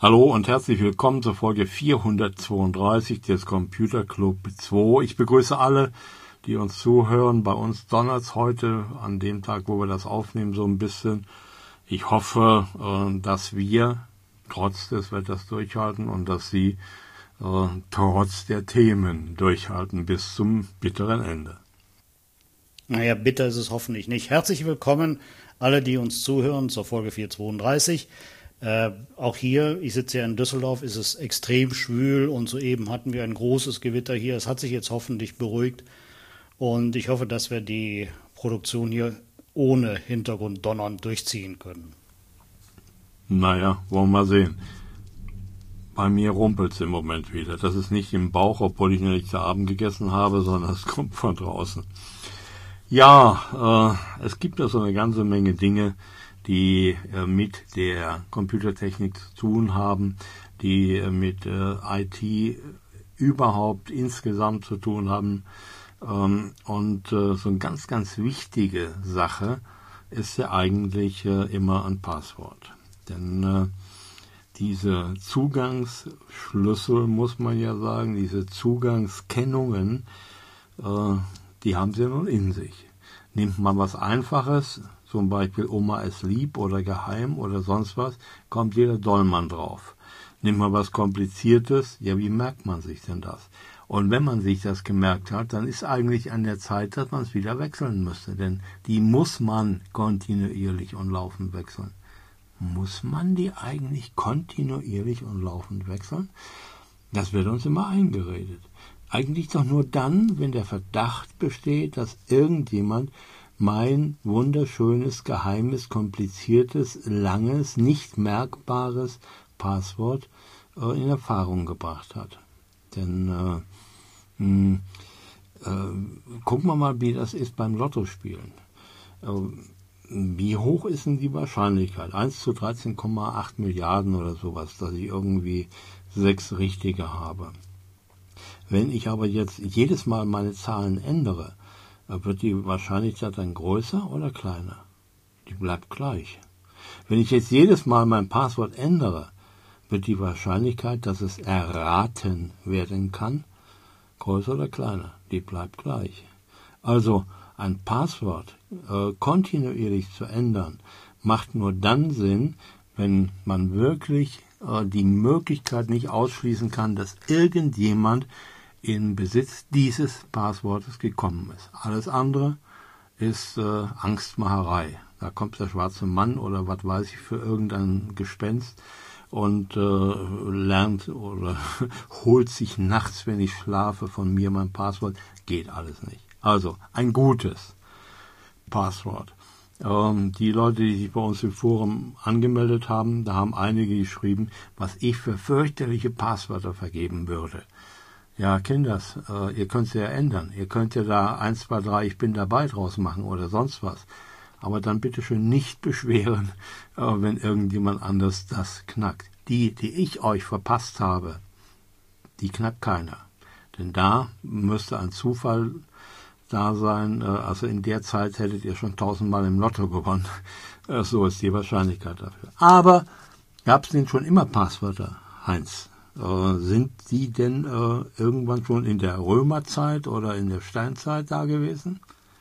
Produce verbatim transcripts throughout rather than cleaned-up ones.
Hallo und herzlich willkommen zur Folge vierhundertzweiunddreißig des Computer Club zwei. Ich begrüße alle, die uns zuhören. Bei uns donnert es heute an dem Tag, wo wir das aufnehmen, so ein bisschen. Ich hoffe, dass wir trotz des Wetters durchhalten und dass Sie trotz der Themen durchhalten bis zum bitteren Ende. Naja, bitter ist es hoffentlich nicht. Herzlich willkommen alle, die uns zuhören zur Folge vierhundertzweiunddreißig. Äh, auch hier, ich sitze ja in Düsseldorf, ist es extrem schwül und soeben hatten wir ein großes Gewitter hier. Es hat sich jetzt hoffentlich beruhigt und ich hoffe, dass wir die Produktion hier ohne Hintergrunddonnern durchziehen können. Naja, wollen wir mal sehen. Bei mir rumpelt es im Moment wieder. Das ist nicht im Bauch, obwohl ich nicht zu Abend gegessen habe, sondern es kommt von draußen. Ja, äh, es gibt ja so eine ganze Menge Dinge, die äh, mit der Computertechnik zu tun haben, die äh, mit äh, I T überhaupt insgesamt zu tun haben. Ähm, und äh, so eine ganz, ganz wichtige Sache ist ja eigentlich äh, immer ein Passwort. Denn äh, diese Zugangsschlüssel, muss man ja sagen, diese Zugangskennungen, äh, die haben sie nun in sich. Nimmt man was Einfaches, zum Beispiel Oma ist lieb oder geheim oder sonst was, kommt jeder Dollmann drauf. Nimmt man was Kompliziertes, ja, wie merkt man sich denn das? Und wenn man sich das gemerkt hat, dann ist eigentlich an der Zeit, dass man es wieder wechseln müsste. Denn die muss man kontinuierlich und laufend wechseln. Muss man die eigentlich kontinuierlich und laufend wechseln? Das wird uns immer eingeredet. Eigentlich doch nur dann, wenn der Verdacht besteht, dass irgendjemand mein wunderschönes, geheimes, kompliziertes, langes, nicht merkbares Passwort äh, in Erfahrung gebracht hat. Denn äh, mh, äh, gucken wir mal, wie das ist beim Lottospielen. Äh, wie hoch ist denn die Wahrscheinlichkeit? eins zu dreizehn Komma acht Milliarden oder sowas, dass ich irgendwie sechs richtige habe. Wenn ich aber jetzt jedes Mal meine Zahlen ändere, wird die Wahrscheinlichkeit dann größer oder kleiner? Die bleibt gleich. Wenn ich jetzt jedes Mal mein Passwort ändere, wird die Wahrscheinlichkeit, dass es erraten werden kann, größer oder kleiner? Die bleibt gleich. Also ein Passwort äh, kontinuierlich zu ändern, macht nur dann Sinn, wenn man wirklich äh, die Möglichkeit nicht ausschließen kann, dass irgendjemand in Besitz dieses Passwortes gekommen ist. Alles andere ist äh, Angstmacherei. Da kommt der schwarze Mann oder was weiß ich für irgendein Gespenst und äh, lernt oder holt sich nachts, wenn ich schlafe, von mir mein Passwort. Geht alles nicht. Also ein gutes Passwort. Ähm, die Leute, die sich bei uns im Forum angemeldet haben, da haben einige geschrieben, was ich für fürchterliche Passwörter vergeben würde. Ja, Kinders, äh, ihr könnt es ja ändern. Ihr könnt ja da eins, zwei, drei, ich bin dabei draus machen oder sonst was. Aber dann bitte schön nicht beschweren, äh, wenn irgendjemand anders das knackt. Die, die ich euch verpasst habe, die knackt keiner. Denn da müsste ein Zufall da sein. Äh, also in der Zeit hättet ihr schon tausendmal im Lotto gewonnen. Äh, so ist die Wahrscheinlichkeit dafür. Aber gab es denn schon immer Passwörter, Heinz? Äh, sind die denn äh, irgendwann schon in der Römerzeit oder in der Steinzeit da gewesen?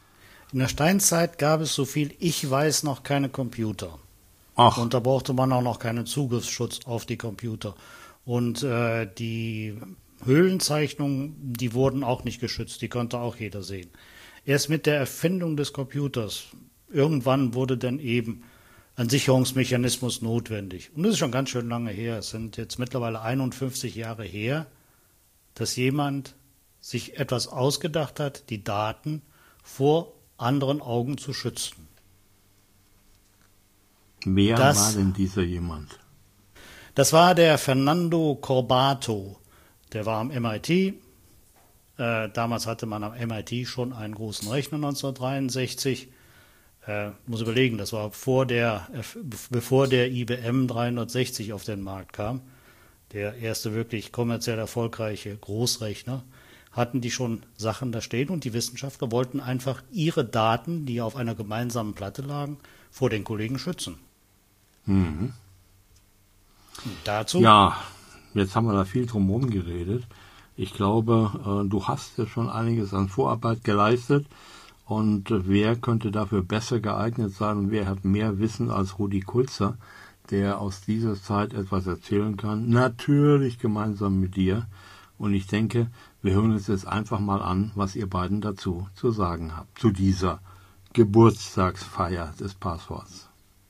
In der Steinzeit gab es, so viel ich weiß, noch keine Computer. Ach. Und da brauchte man auch noch keinen Zugriffsschutz auf die Computer. Und äh, die Höhlenzeichnungen, die wurden auch nicht geschützt, die konnte auch jeder sehen. Erst mit der Erfindung des Computers, irgendwann wurde dann eben ein Sicherungsmechanismus notwendig. Und das ist schon ganz schön lange her. Es sind jetzt mittlerweile einundfünfzig Jahre her, dass jemand sich etwas ausgedacht hat, die Daten vor anderen Augen zu schützen. Wer das, war denn dieser jemand? Das war der Fernando Corbato. Der war am M I T. Äh, damals hatte man am M I T schon einen großen Rechner neunzehnhundertdreiundsechzig. Äh, muss überlegen, das war vor der, äh, bevor der I B M dreihundertsechzig auf den Markt kam. Der erste wirklich kommerziell erfolgreiche Großrechner. Hatten die schon Sachen da stehen und die Wissenschaftler wollten einfach ihre Daten, die auf einer gemeinsamen Platte lagen, vor den Kollegen schützen. Mhm. Dazu? Ja, jetzt haben wir da viel drum herum geredet. Ich glaube, du hast ja schon einiges an Vorarbeit geleistet. Und wer könnte dafür besser geeignet sein und wer hat mehr Wissen als Rudi Kulzer, der aus dieser Zeit etwas erzählen kann? Natürlich gemeinsam mit dir. Und ich denke, wir hören uns jetzt einfach mal an, was ihr beiden dazu zu sagen habt, zu dieser Geburtstagsfeier des Passworts.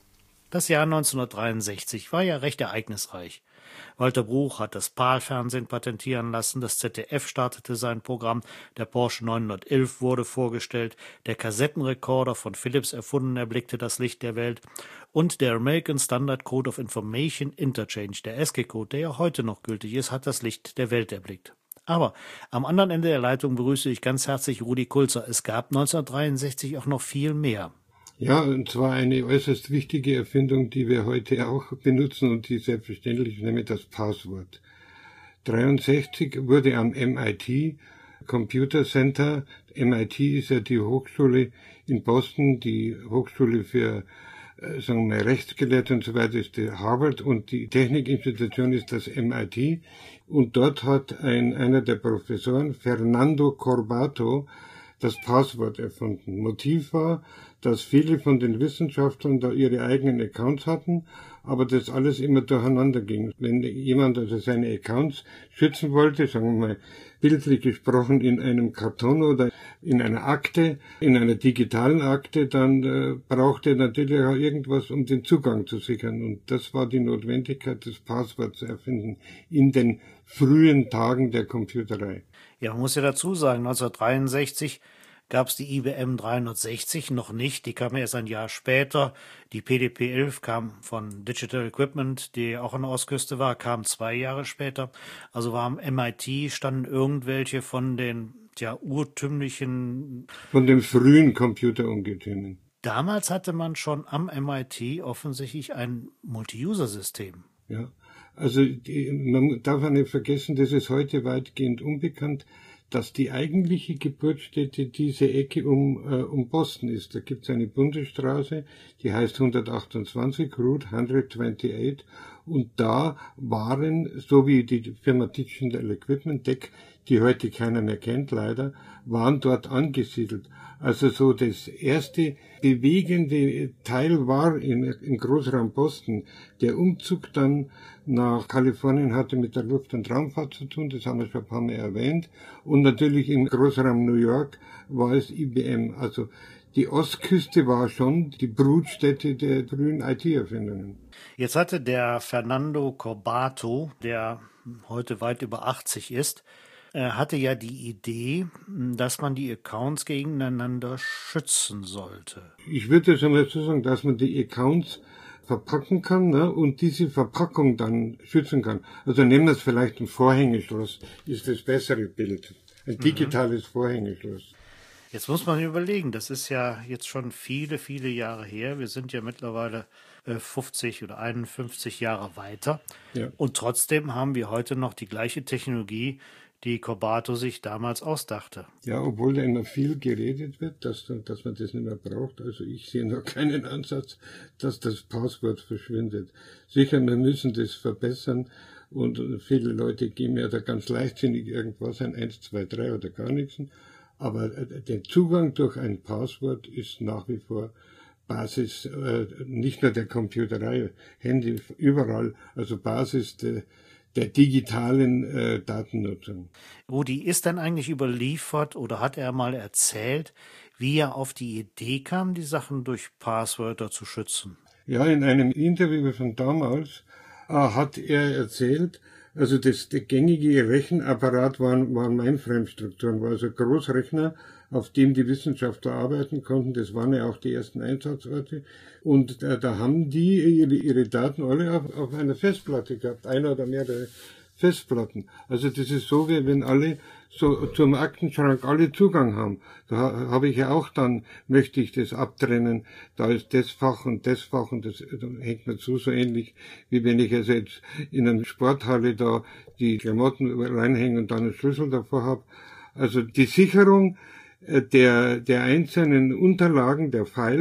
Das Jahr neunzehnhundertdreiundsechzig war ja recht ereignisreich. Walter Bruch hat das P A L-Fernsehen patentieren lassen, das Z D F startete sein Programm, der Porsche neunhundertelf wurde vorgestellt, der Kassettenrekorder von Philips erfunden erblickte das Licht der Welt und der American Standard Code of Information Interchange, der A S C I-Code, der ja heute noch gültig ist, hat das Licht der Welt erblickt. Aber am anderen Ende der Leitung begrüße ich ganz herzlich Rudi Kulzer. Es gab neunzehnhundertdreiundsechzig auch noch viel mehr. Ja, und zwar eine äußerst wichtige Erfindung, die wir heute auch benutzen und die selbstverständlich ist, nämlich das Passwort. dreiundsechzig wurde am M I T Computer Center, M I T ist ja die Hochschule in Boston, die Hochschule für sagen wir Rechtsgelehrte und so weiter ist die Harvard und die Technikinstitution ist das M I T und dort hat ein einer der Professoren, Fernando Corbato, das Passwort erfunden. Motiv war, dass viele von den Wissenschaftlern da ihre eigenen Accounts hatten, aber das alles immer durcheinander ging. Wenn jemand also seine Accounts schützen wollte, sagen wir mal bildlich gesprochen in einem Karton oder in einer Akte, in einer digitalen Akte, dann äh, brauchte er natürlich auch irgendwas, um den Zugang zu sichern. Und das war die Notwendigkeit, das Passwort zu erfinden in den frühen Tagen der Computerei. Ja, man muss ja dazu sagen, neunzehnhundertdreiundsechzig gab es die I B M dreihundertsechzig noch nicht, die kam erst ein Jahr später. Die P D P elf kam von Digital Equipment, die auch an der Ostküste war, kam zwei Jahre später. Also war am M I T, standen irgendwelche von den ja, urtümlichen... Von den frühen Computerungetümen. Damals hatte man schon am M I T offensichtlich ein Multi-User-System. Ja, also die, man darf nicht vergessen, das ist heute weitgehend unbekannt, dass die eigentliche Geburtsstätte diese Ecke um, äh, um Boston ist. Da gibt es eine Bundesstraße, die heißt hundertachtundzwanzig, Route hundertachtundzwanzig, und da waren, so wie die Firma Digital Equipment, D E C, die heute keiner mehr kennt leider, waren dort angesiedelt. Also so das erste bewegende Teil war in, in Großraum Boston. Der Umzug dann nach Kalifornien hatte mit der Luft- und Raumfahrt zu tun, das haben wir schon ein paar Mal erwähnt. Und natürlich im Großraum New York war es I B M. Also die Ostküste war schon die Brutstätte der frühen I T-Erfindungen. Jetzt hatte der Fernando Corbato, der heute weit über achtzig ist, er hatte ja die Idee, dass man die Accounts gegeneinander schützen sollte. Ich würde schon mal so sagen, dass man die Accounts verpacken kann, ne, und diese Verpackung dann schützen kann. Also nehmen wir es vielleicht ein Vorhängeschloss, ist das bessere Bild. Ein digitales mhm. Vorhängeschloss. Jetzt muss man überlegen, das ist ja jetzt schon viele, viele Jahre her. Wir sind ja mittlerweile fünfzig oder einundfünfzig Jahre weiter. Ja. Und trotzdem haben wir heute noch die gleiche Technologie, die Corbato sich damals ausdachte. Ja, obwohl da immer viel geredet wird, dass, dass man das nicht mehr braucht. Also ich sehe noch keinen Ansatz, dass das Passwort verschwindet. Sicher, wir müssen das verbessern und viele Leute geben ja da ganz leichtsinnig irgendwas ein, eins, zwei, drei oder gar nichts. Aber der Zugang durch ein Passwort ist nach wie vor Basis, äh, nicht nur der Computerei, Handy, überall, also Basis der der digitalen äh, Datennutzung. Rudi, ist denn eigentlich überliefert oder hat er mal erzählt, wie er auf die Idee kam, die Sachen durch Passwörter zu schützen? Ja, in einem Interview von damals äh, hat er erzählt, also das, der gängige Rechenapparat waren, waren Mainframe-Strukturen, war also Großrechner, auf dem die Wissenschaftler arbeiten konnten. Das waren ja auch die ersten Einsatzorte. Und äh, da haben die ihre, ihre Daten alle auf, auf einer Festplatte gehabt, einer oder mehrere Festplatten. Also das ist so, wie wenn alle so zum Aktenschrank alle Zugang haben. Da habe ich ja auch dann, möchte ich das abtrennen, da ist das Fach und das Fach und das, da hängt mir zu, so ähnlich, wie wenn ich also jetzt in einer Sporthalle da die Klamotten reinhänge und dann einen Schlüssel davor habe. Also die Sicherung der, der einzelnen Unterlagen, der Files,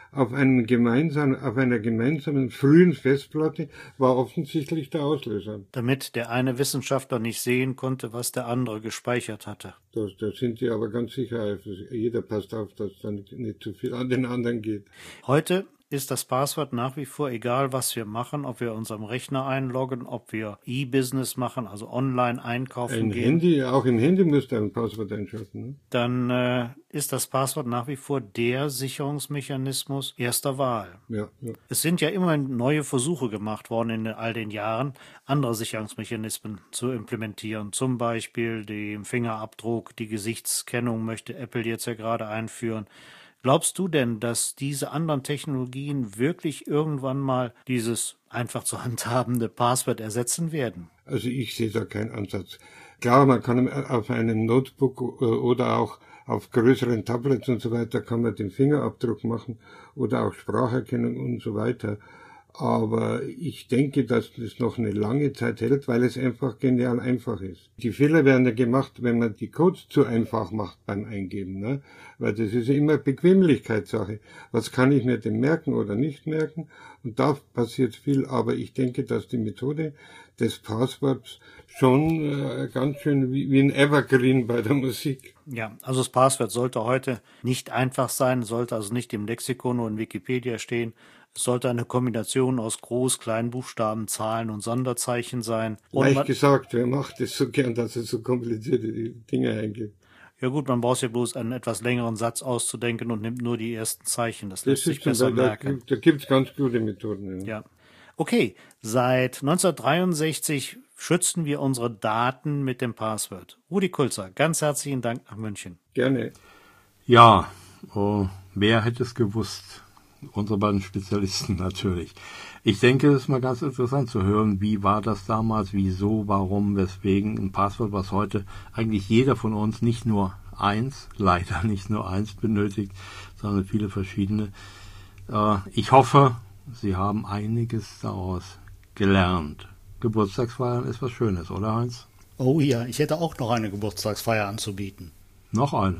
auf, einen gemeinsamen, auf einer gemeinsamen frühen Festplatte war offensichtlich der Auslöser. Damit der eine Wissenschaftler nicht sehen konnte, was der andere gespeichert hatte. Da, da sind die aber ganz sicher, jeder passt auf, dass da nicht, nicht zu viel an den anderen geht. Heute ist das Passwort nach wie vor egal, was wir machen, ob wir uns am Rechner einloggen, ob wir E-Business machen, also online einkaufen ein gehen. Handy, auch im Handy musst du ein Passwort einschalten. Ne? Dann äh, ist das Passwort nach wie vor der Sicherungsmechanismus erster Wahl. Ja, ja. Es sind ja immer neue Versuche gemacht worden in all den Jahren, andere Sicherungsmechanismen zu implementieren. Zum Beispiel den Fingerabdruck, die Gesichtskennung möchte Apple jetzt ja gerade einführen. Glaubst du denn, dass diese anderen Technologien wirklich irgendwann mal dieses einfach zu handhabende Passwort ersetzen werden? Also ich sehe da keinen Ansatz. Klar, man kann auf einem Notebook oder auch auf größeren Tablets und so weiter kann man den Fingerabdruck machen oder auch Spracherkennung und so weiter. Aber ich denke, dass das noch eine lange Zeit hält, weil es einfach genial einfach ist. Die Fehler werden ja gemacht, wenn man die Codes zu einfach macht beim Eingeben, ne? Weil das ist ja immer Bequemlichkeitssache. Was kann ich mir denn merken oder nicht merken? Und da passiert viel, aber ich denke, dass die Methode des Passworts schon äh, ganz schön wie, wie ein Evergreen bei der Musik. Ja, also das Passwort sollte heute nicht einfach sein, sollte also nicht im Lexikon oder in Wikipedia stehen. Es sollte eine Kombination aus Groß-, Kleinbuchstaben, Zahlen und Sonderzeichen sein. Und Leicht man, gesagt, wer macht es so gern, dass er so komplizierte Dinge eingibt? Ja gut, man braucht ja bloß einen etwas längeren Satz auszudenken und nimmt nur die ersten Zeichen. Das, Das lässt sich besser da, merken. Da, da gibt es ganz gute Methoden. Ja. Ja. Okay, seit neunzehnhundertdreiundsechzig schützen wir unsere Daten mit dem Passwort. Rudi Kulzer, ganz herzlichen Dank nach München. Gerne. Ja, oh, wer hätte es gewusst? Unsere beiden Spezialisten natürlich. Ich denke, es ist mal ganz interessant zu hören, wie war das damals, wieso, warum, weswegen ein Passwort, was heute eigentlich jeder von uns nicht nur eins, leider nicht nur eins benötigt, sondern viele verschiedene. Ich hoffe, Sie haben einiges daraus gelernt. Geburtstagsfeiern ist was Schönes, oder Heinz? Oh ja, ich hätte auch noch eine Geburtstagsfeier anzubieten. Noch eine?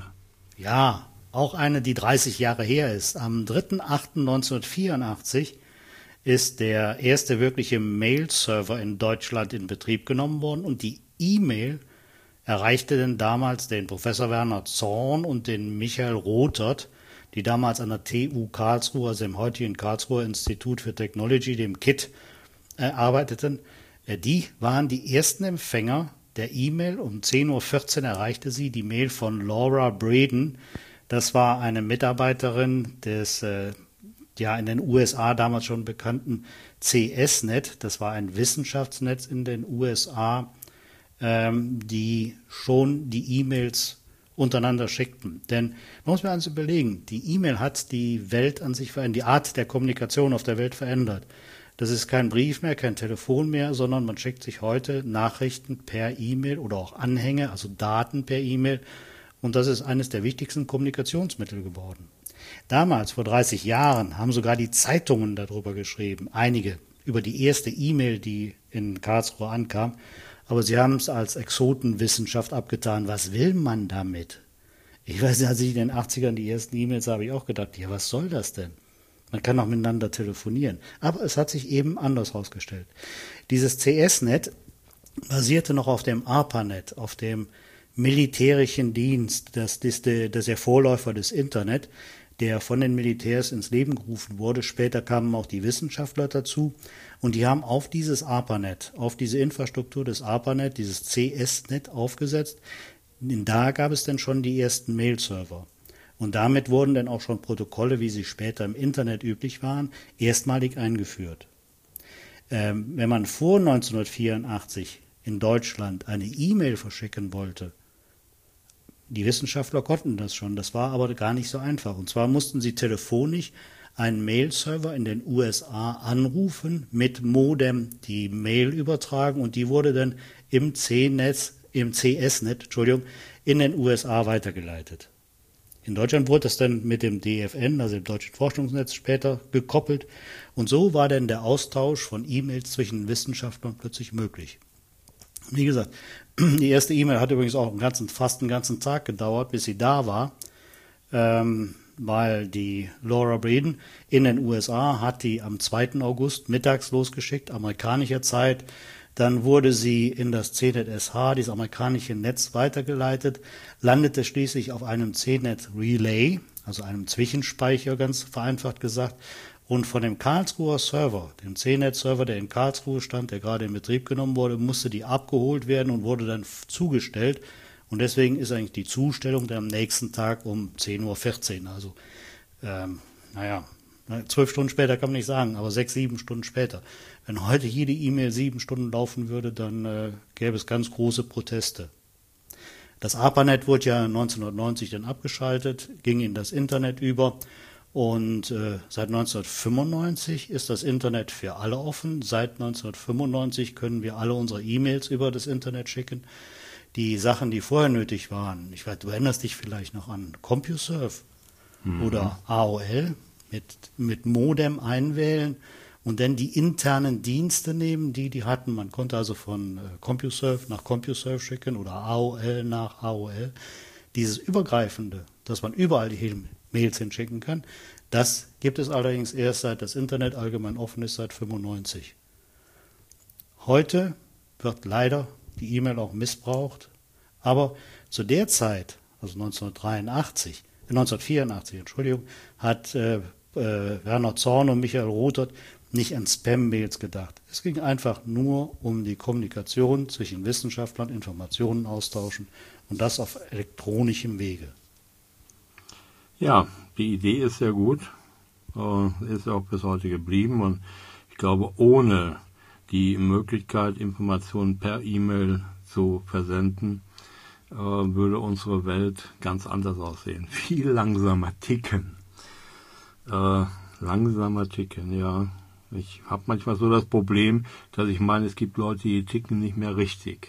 Ja, auch eine, die dreißig Jahre her ist. Am dritter achter neunzehnhundertvierundachtzig ist der erste wirkliche Mail-Server in Deutschland in Betrieb genommen worden und die E-Mail erreichte denn damals den Professor Werner Zorn und den Michael Rothert, die damals an der T U Karlsruhe, also im heutigen Karlsruher Institut für Technology, dem K I T, äh, arbeiteten. Äh, die waren die ersten Empfänger der E-Mail. Um zehn Uhr vierzehn erreichte sie die Mail von Laura Braden. Das war eine Mitarbeiterin des äh, ja in den U S A damals schon bekannten C S Net. Das war ein Wissenschaftsnetz in den U S A, ähm, die schon die E-Mails untereinander schickten. Denn man muss mir eins überlegen, die E-Mail hat die Welt an sich verändert, die Art der Kommunikation auf der Welt verändert. Das ist kein Brief mehr, kein Telefon mehr, sondern man schickt sich heute Nachrichten per E-Mail oder auch Anhänge, also Daten per E-Mail. Und das ist eines der wichtigsten Kommunikationsmittel geworden. Damals, vor dreißig Jahren, haben sogar die Zeitungen darüber geschrieben, einige, über die erste E-Mail, die in Karlsruhe ankam. Aber sie haben es als Exotenwissenschaft abgetan. Was will man damit? Ich weiß nicht, als ich in den achtzigern die ersten E-Mails habe ich auch gedacht, ja, was soll das denn? Man kann auch miteinander telefonieren. Aber es hat sich eben anders herausgestellt. Dieses C S Net basierte noch auf dem ARPANET, auf dem militärischen Dienst. Das ist der, das ist der Vorläufer des Internet, der von den Militärs ins Leben gerufen wurde. Später kamen auch die Wissenschaftler dazu und die haben auf dieses ARPANET, auf diese Infrastruktur des ARPANET, dieses C S Net aufgesetzt. Da gab es dann schon die ersten Mail-Server. Und damit wurden dann auch schon Protokolle, wie sie später im Internet üblich waren, erstmalig eingeführt. Ähm, wenn man vor neunzehnhundertvierundachtzig in Deutschland eine E-Mail verschicken wollte, die Wissenschaftler konnten das schon, das war aber gar nicht so einfach. Und zwar mussten sie telefonisch einen Mail-Server in den U S A anrufen, mit Modem die Mail übertragen und die wurde dann im C-Netz, im C S Net, Entschuldigung, in den U S A weitergeleitet. In Deutschland wurde das dann mit dem D F N, also dem Deutschen Forschungsnetz, später gekoppelt. Und so war dann der Austausch von E-Mails zwischen Wissenschaftlern plötzlich möglich. Wie gesagt, die erste E-Mail hat übrigens auch einen ganzen, fast einen ganzen Tag gedauert, bis sie da war. Ähm, weil die Laura Breeden in den U S A hat die am zweiten August mittags losgeschickt, amerikanischer Zeit. Dann wurde sie in das C net S H, dieses amerikanische Netz, weitergeleitet, landete schließlich auf einem C net Relay, also einem Zwischenspeicher, ganz vereinfacht gesagt. Und von dem Karlsruher Server, dem C net Server, der in Karlsruhe stand, der gerade in Betrieb genommen wurde, musste die abgeholt werden und wurde dann zugestellt. Und deswegen ist eigentlich die Zustellung dann am nächsten Tag um zehn Uhr vierzehn. Also, ähm, naja, zwölf Stunden später kann man nicht sagen, aber sechs, sieben Stunden später. Wenn heute jede E-Mail sieben Stunden laufen würde, dann äh, gäbe es ganz große Proteste. Das ARPANET wurde ja neunzehnhundertneunzig dann abgeschaltet, ging in das Internet über. Und äh, seit neunzehnhundertfünfundneunzig ist das Internet für alle offen. Seit neunzehnhundertfünfundneunzig können wir alle unsere E-Mails über das Internet schicken. Die Sachen, die vorher nötig waren, ich weiß, du erinnerst dich vielleicht noch an CompuServe mhm. oder A O L, mit, mit Modem einwählen und dann die internen Dienste nehmen, die die hatten. Man konnte also von äh, CompuServe nach CompuServe schicken oder A O L nach A O L. Dieses Übergreifende, dass man überall die Mails hinschicken kann, das gibt es allerdings erst seit das Internet allgemein offen ist, seit fünfundneunzig. Heute wird leider die E-Mail auch missbraucht, aber zu der Zeit, also neunzehnhundertdreiundachtzig, äh, neunzehnhundertvierundachtzig, Entschuldigung, hat äh, äh, Werner Zorn und Michael Rothert nicht an Spam-Mails gedacht. Es ging einfach nur um die Kommunikation zwischen Wissenschaftlern, Informationen austauschen und das auf elektronischem Wege. Ja, die Idee ist sehr gut, äh, ist auch bis heute geblieben und ich glaube, ohne die Möglichkeit, Informationen per E-Mail zu versenden, äh, würde unsere Welt ganz anders aussehen. Viel langsamer ticken. Äh, langsamer ticken, ja. Ich habe manchmal so das Problem, dass ich meine, es gibt Leute, die ticken nicht mehr richtig.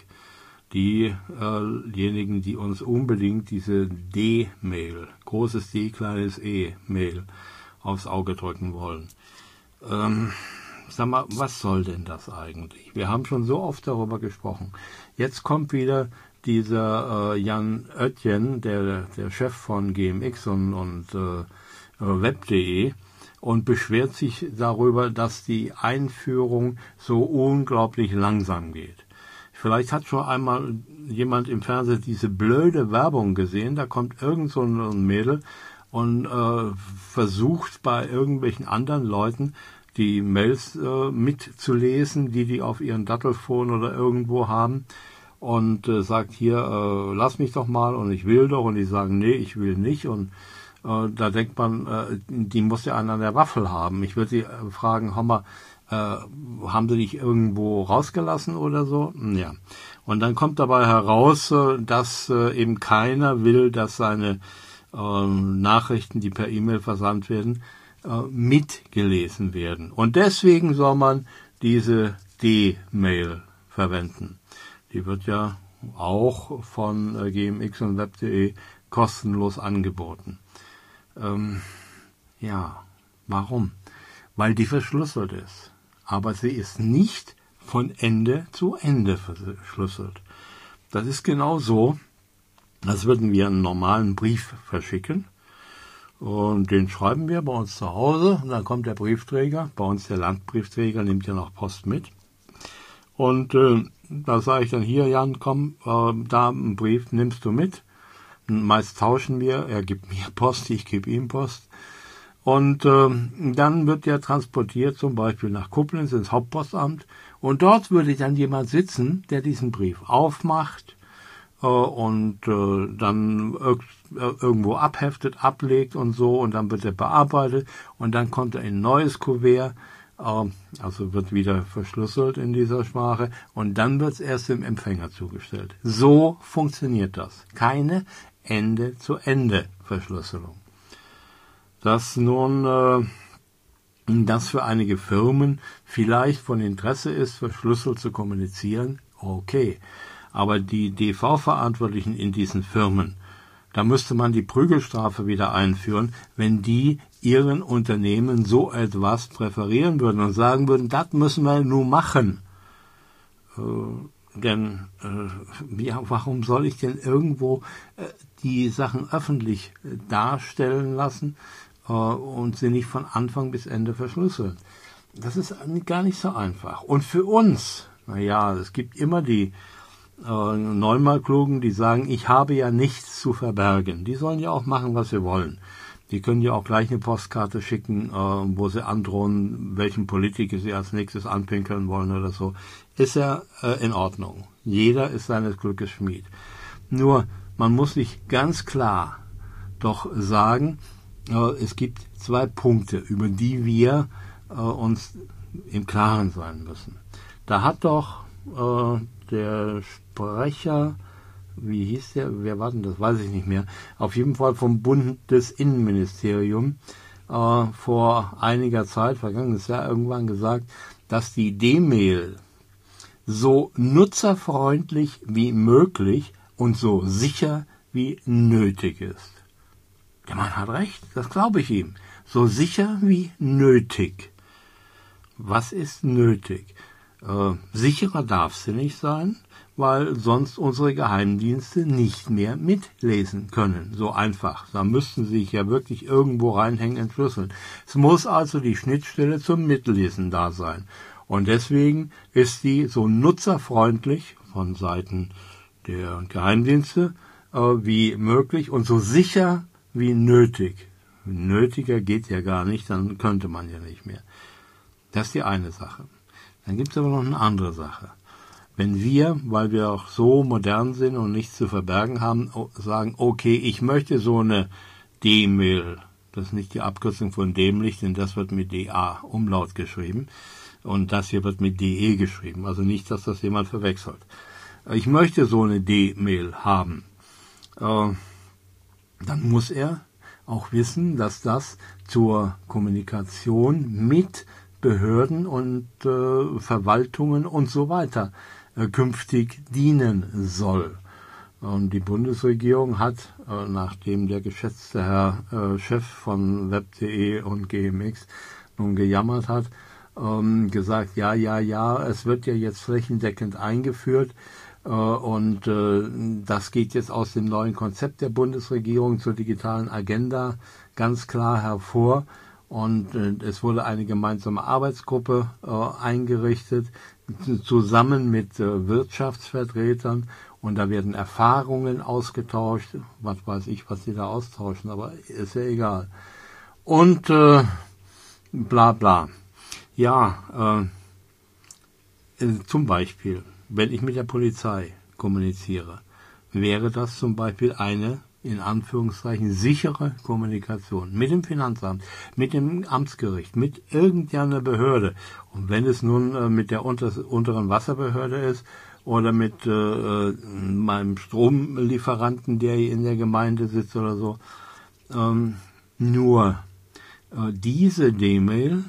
Diejenigen, die uns unbedingt diese D-Mail, großes D, kleines E-Mail aufs Auge drücken wollen. Ähm, sag mal, was soll denn das eigentlich? Wir haben schon so oft darüber gesprochen. Jetzt kommt wieder dieser äh, Jan Oetjen, der, der Chef von G M X und, und äh, web punkt de, und beschwert sich darüber, dass die Einführung so unglaublich langsam geht. Vielleicht hat schon einmal jemand im Fernsehen diese blöde Werbung gesehen, da kommt irgend so ein Mädel und äh, versucht bei irgendwelchen anderen Leuten die Mails äh, mitzulesen, die die auf ihren Dattelphone oder irgendwo haben und äh, sagt hier, äh, lass mich doch mal und ich will doch und die sagen, nee, ich will nicht und äh, da denkt man, äh, die muss ja einen an der Waffel haben. Ich würde sie äh, fragen, hör mal, Äh, haben sie dich irgendwo rausgelassen oder so? Ja. Und dann kommt dabei heraus, äh, dass äh, eben keiner will, dass seine äh, Nachrichten, die per E-Mail versandt werden, äh, mitgelesen werden. Und deswegen soll man diese D-Mail verwenden. Die wird ja auch von äh, G M X und web punkt de kostenlos angeboten. Ähm, ja, warum? Weil die verschlüsselt ist. Aber sie ist nicht von Ende zu Ende verschlüsselt. Das ist genau so, als würden wir einen normalen Brief verschicken und den schreiben wir bei uns zu Hause und dann kommt der Briefträger, bei uns der Landbriefträger nimmt ja noch Post mit und äh, da sage ich dann, hier Jan, komm, äh, da einen Brief nimmst du mit. Meist tauschen wir, er gibt mir Post, ich gebe ihm Post. Und äh, dann wird der transportiert zum Beispiel nach Koblenz ins Hauptpostamt und dort würde dann jemand sitzen, der diesen Brief aufmacht äh, und äh, dann irg- irgendwo abheftet, ablegt und so und dann wird er bearbeitet und dann kommt er in ein neues Kuvert, äh, also wird wieder verschlüsselt in dieser Sprache und dann wird es erst dem Empfänger zugestellt. So funktioniert das. Keine Ende-zu-Ende-Verschlüsselung. Dass nun äh, das für einige Firmen vielleicht von Interesse ist, verschlüsselt zu kommunizieren, okay. Aber die D V-Verantwortlichen in diesen Firmen, da müsste man die Prügelstrafe wieder einführen, wenn die ihren Unternehmen so etwas präferieren würden und sagen würden, das müssen wir nun machen. Äh, denn äh, ja, warum soll ich denn irgendwo äh, die Sachen öffentlich äh, darstellen lassen äh, und sie nicht von Anfang bis Ende verschlüsseln? Das ist gar nicht so einfach. Und für uns, naja, es gibt immer die äh, Neunmalklugen, die sagen, ich habe ja nichts zu verbergen. Die sollen ja auch machen, was sie wollen. Die können ja auch gleich eine Postkarte schicken, äh, wo sie androhen, welchen Politiker sie als nächstes anpinkeln wollen oder so. Ist ja äh, in Ordnung. Jeder ist seines Glückes Schmied. Nur, man muss sich ganz klar doch sagen, äh, es gibt zwei Punkte, über die wir äh, uns im Klaren sein müssen. Da hat doch äh, der Sprecher, wie hieß der, wer war denn das, weiß ich nicht mehr, auf jeden Fall vom Bundesinnenministerium äh, vor einiger Zeit, vergangenes Jahr, irgendwann gesagt, dass die D-Mail so nutzerfreundlich wie möglich und so sicher wie nötig ist. Der Mann hat recht, das glaube ich ihm. So sicher wie nötig. Was ist nötig? Äh, sicherer darf sie nicht sein, weil sonst unsere Geheimdienste nicht mehr mitlesen können. So einfach. Da müssten sie sich ja wirklich irgendwo reinhängen, entschlüsseln. Es muss also die Schnittstelle zum Mitlesen da sein. Und deswegen ist die so nutzerfreundlich von Seiten der Geheimdienste äh, wie möglich und so sicher wie nötig. Nötiger geht ja gar nicht, dann könnte man ja nicht mehr. Das ist die eine Sache. Dann gibt es aber noch eine andere Sache. Wenn wir, weil wir auch so modern sind und nichts zu verbergen haben, sagen, okay, ich möchte so eine D-Mail, das ist nicht die Abkürzung von dämlich, denn das wird mit D A Umlaut geschrieben und das hier wird mit D E geschrieben, also nicht, dass das jemand verwechselt. Ich möchte so eine D-Mail haben. Äh, dann muss er auch wissen, dass das zur Kommunikation mit Behörden und äh, Verwaltungen und so weiter äh, künftig dienen soll. Und die Bundesregierung hat, äh, nachdem der geschätzte Herr äh, Chef von web punkt de und G M X nun gejammert hat, ähm, gesagt, ja, ja, ja, es wird ja jetzt flächendeckend eingeführt äh, und äh, das geht jetzt aus dem neuen Konzept der Bundesregierung zur digitalen Agenda ganz klar hervor. Und äh, es wurde eine gemeinsame Arbeitsgruppe äh, eingerichtet, zusammen mit äh, Wirtschaftsvertretern. Und da werden Erfahrungen ausgetauscht. Was weiß ich, was sie da austauschen, aber ist ja egal. Und äh, bla bla. Ja, äh, äh, zum Beispiel, wenn ich mit der Polizei kommuniziere, wäre das zum Beispiel eine in Anführungszeichen sichere Kommunikation mit dem Finanzamt, mit dem Amtsgericht, mit irgendeiner Behörde. Und wenn es nun äh, mit der unter, unteren Wasserbehörde ist oder mit äh, meinem Stromlieferanten, der in der Gemeinde sitzt oder so, ähm, nur äh, diese D-Mail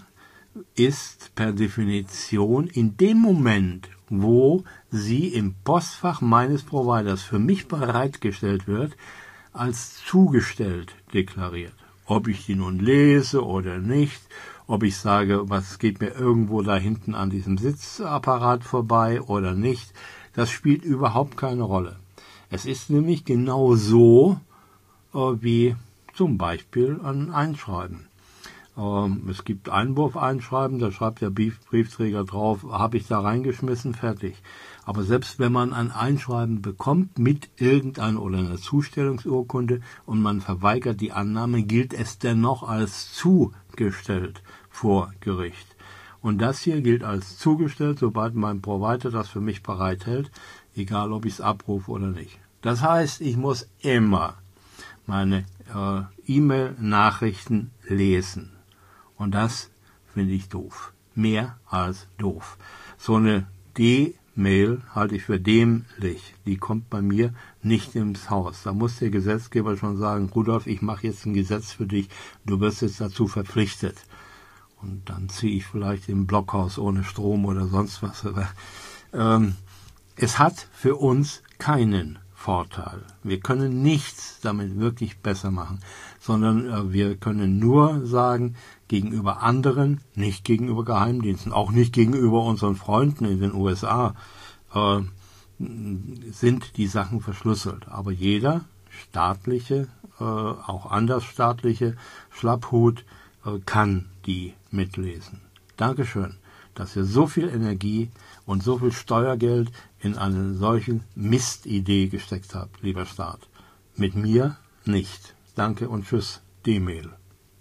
ist per Definition in dem Moment, wo sie im Postfach meines Providers für mich bereitgestellt wird, als zugestellt deklariert. Ob ich die nun lese oder nicht, ob ich sage, was geht mir irgendwo da hinten an diesem Sitzapparat vorbei oder nicht, das spielt überhaupt keine Rolle. Es ist nämlich genau so äh, wie zum Beispiel ein Einschreiben. Ähm, es gibt Einwurfeinschreiben, da schreibt der Brief, Briefträger drauf, habe ich da reingeschmissen, fertig. Aber selbst wenn man ein Einschreiben bekommt mit irgendeiner oder einer Zustellungsurkunde und man verweigert die Annahme, gilt es dennoch als zugestellt vor Gericht. Und das hier gilt als zugestellt, sobald mein Provider das für mich bereithält, egal ob ich es abrufe oder nicht. Das heißt, ich muss immer meine äh, E-Mail-Nachrichten lesen. Und das finde ich doof. Mehr als doof. So eine D-Mail halte ich für dämlich. Die kommt bei mir nicht ins Haus. Da muss der Gesetzgeber schon sagen, Rudolf, ich mache jetzt ein Gesetz für dich, du wirst jetzt dazu verpflichtet. Und dann ziehe ich vielleicht im Blockhaus ohne Strom oder sonst was. Ähm, es hat für uns keinen Vorteil. Wir können nichts damit wirklich besser machen, sondern äh, wir können nur sagen, gegenüber anderen, nicht gegenüber Geheimdiensten, auch nicht gegenüber unseren Freunden in den U S A, äh, sind die Sachen verschlüsselt. Aber jeder staatliche, äh, auch andersstaatliche Schlapphut äh, kann die mitlesen. Dankeschön, dass ihr so viel Energie und so viel Steuergeld in eine solche Mistidee gesteckt habt, lieber Staat. Mit mir nicht. Danke und tschüss, D-Mail.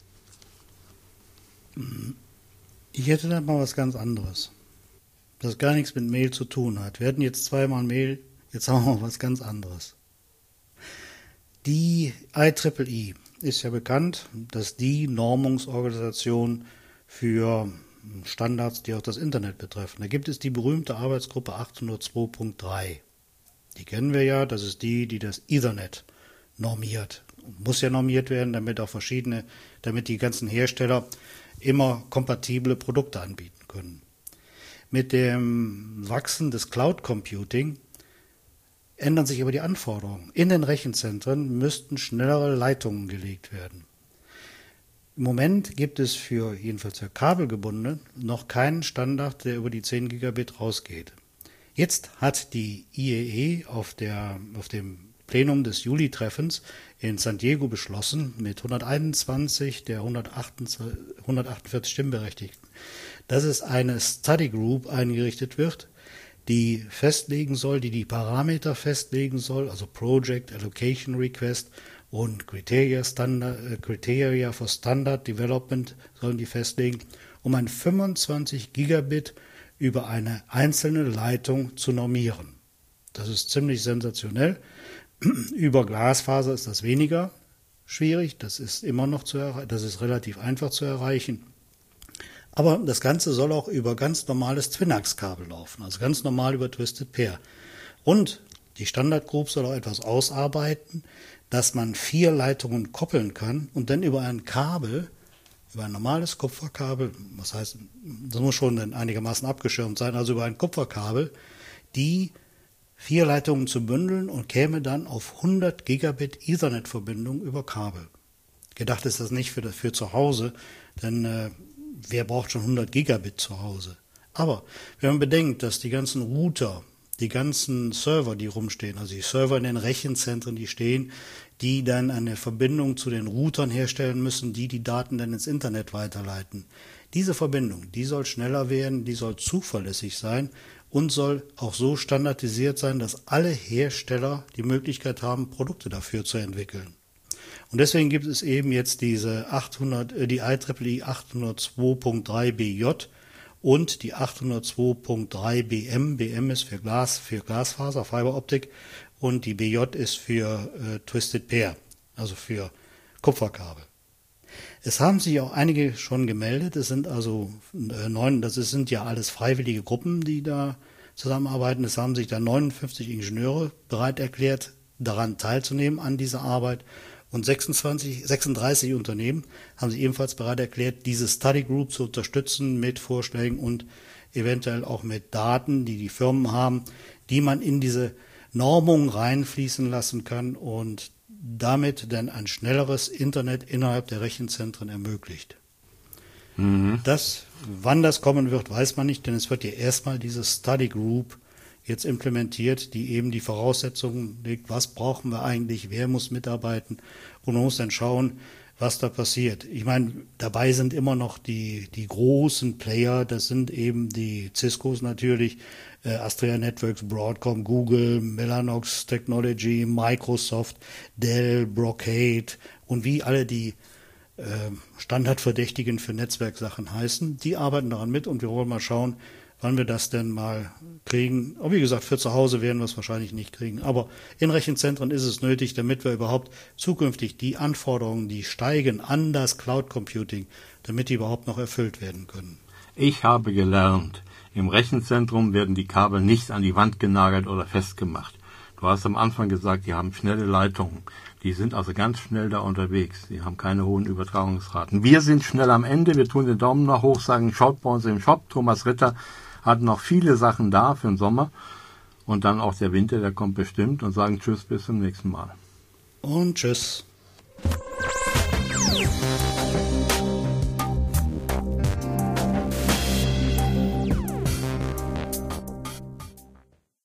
Ich hätte da mal was ganz anderes, das gar nichts mit Mail zu tun hat. Wir hatten jetzt zweimal Mail, jetzt haben wir mal was ganz anderes. Die I triple E ist ja bekannt, dass die Normungsorganisation für Standards, die auch das Internet betreffen. Da gibt es die berühmte Arbeitsgruppe achthundertzwei Punkt drei. Die kennen wir ja, das ist die, die das Ethernet normiert. Muss ja normiert werden, damit auch verschiedene, damit die ganzen Hersteller immer kompatible Produkte anbieten können. Mit dem Wachsen des Cloud Computing ändern sich aber die Anforderungen. In den Rechenzentren müssten schnellere Leitungen gelegt werden. Im Moment gibt es für, jedenfalls für Kabelgebundene, noch keinen Standard, der über die zehn Gigabit rausgeht. Jetzt hat die I E E auf, der, auf dem Plenum des Juli-Treffens in San Diego beschlossen, mit hunderteinundzwanzig der hundertachtundvierzig Stimmberechtigten, dass es eine Study Group eingerichtet wird, die festlegen soll, die die Parameter festlegen soll, also Project Allocation Request und Criteria, Standard, äh, Criteria for Standard Development sollen die festlegen, um ein fünfundzwanzig Gigabit über eine einzelne Leitung zu normieren. Das ist ziemlich sensationell. Über Glasfaser ist das weniger schwierig, das ist immer noch zu erreichen, das ist relativ einfach zu erreichen. Aber das Ganze soll auch über ganz normales Twinax-Kabel laufen, also ganz normal über Twisted Pair. Und die Standard Group soll auch etwas ausarbeiten, dass man vier Leitungen koppeln kann und dann über ein Kabel, über ein normales Kupferkabel, was heißt, das muss schon dann einigermaßen abgeschirmt sein, also über ein Kupferkabel, die vier Leitungen zu bündeln und käme dann auf hundert Gigabit Ethernet-Verbindung über Kabel. Gedacht ist das nicht für, für zu Hause, denn äh, wer braucht schon hundert Gigabit zu Hause? Aber wenn man bedenkt, dass die ganzen Router, die ganzen Server, die rumstehen, also die Server in den Rechenzentren, die stehen, die dann eine Verbindung zu den Routern herstellen müssen, die die Daten dann ins Internet weiterleiten. Diese Verbindung, die soll schneller werden, die soll zuverlässig sein und soll auch so standardisiert sein, dass alle Hersteller die Möglichkeit haben, Produkte dafür zu entwickeln. Und deswegen gibt es eben jetzt diese achthundert, die I triple E achthundertzwei Punkt drei B J und die achthundertzwei Punkt drei B M. B M ist für Glas, für Glasfaser, Fiberoptik und die B J ist für äh, Twisted Pair, also für Kupferkabel. Es haben sich auch einige schon gemeldet. Es sind also äh, neun, das sind ja alles freiwillige Gruppen, die da zusammenarbeiten. Es haben sich da neunundfünfzig Ingenieure bereit erklärt, daran teilzunehmen an dieser Arbeit. Und sechsundzwanzig, sechsunddreißig Unternehmen haben sich ebenfalls bereit erklärt, diese Study Group zu unterstützen mit Vorschlägen und eventuell auch mit Daten, die die Firmen haben, die man in diese Normung reinfließen lassen kann und damit dann ein schnelleres Internet innerhalb der Rechenzentren ermöglicht. Mhm. Das, wann das kommen wird, weiß man nicht, denn es wird ja erstmal diese Study Group jetzt implementiert, die eben die Voraussetzungen legt, was brauchen wir eigentlich, wer muss mitarbeiten und man muss dann schauen, was da passiert. Ich meine, dabei sind immer noch die, die großen Player, das sind eben die Ciscos natürlich, äh, Astrea Networks, Broadcom, Google, Mellanox Technology, Microsoft, Dell, Brocade und wie alle die äh, Standardverdächtigen für Netzwerksachen heißen, die arbeiten daran mit und wir wollen mal schauen, wann wir das denn mal kriegen. Aber wie gesagt, für zu Hause werden wir es wahrscheinlich nicht kriegen. Aber in Rechenzentren ist es nötig, damit wir überhaupt zukünftig die Anforderungen, die steigen an das Cloud Computing, damit die überhaupt noch erfüllt werden können. Ich habe gelernt, im Rechenzentrum werden die Kabel nicht an die Wand genagelt oder festgemacht. Du hast am Anfang gesagt, die haben schnelle Leitungen. Die sind also ganz schnell da unterwegs. Die haben keine hohen Übertragungsraten. Wir sind schnell am Ende. Wir tun den Daumen nach hoch, sagen, schaut bei uns im Shop. Thomas Ritter hat noch viele Sachen da für den Sommer. Und dann auch der Winter, der kommt bestimmt. Und sagen Tschüss, bis zum nächsten Mal. Und Tschüss.